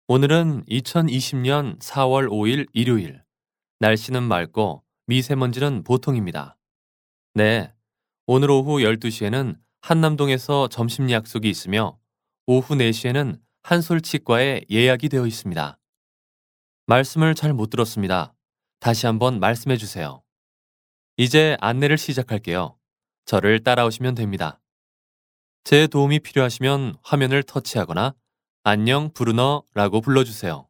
오늘은 2020년 4월 5일 일요일. 날씨는 맑고 미세먼지는 보통입니다. 네. 오늘 오후 12시에는 한남동에서 점심 약속이 있으며 오후 4시에는 한솔치과에 예약이 되어 있습니다. 말씀을 잘 못 들었습니다. 다시 한번 말씀해 주세요. 이제 안내를 시작할게요. 저를 따라오시면 됩니다. 제 도움이 필요하시면 화면을 터치하거나 안녕 브루너라고 불러주세요.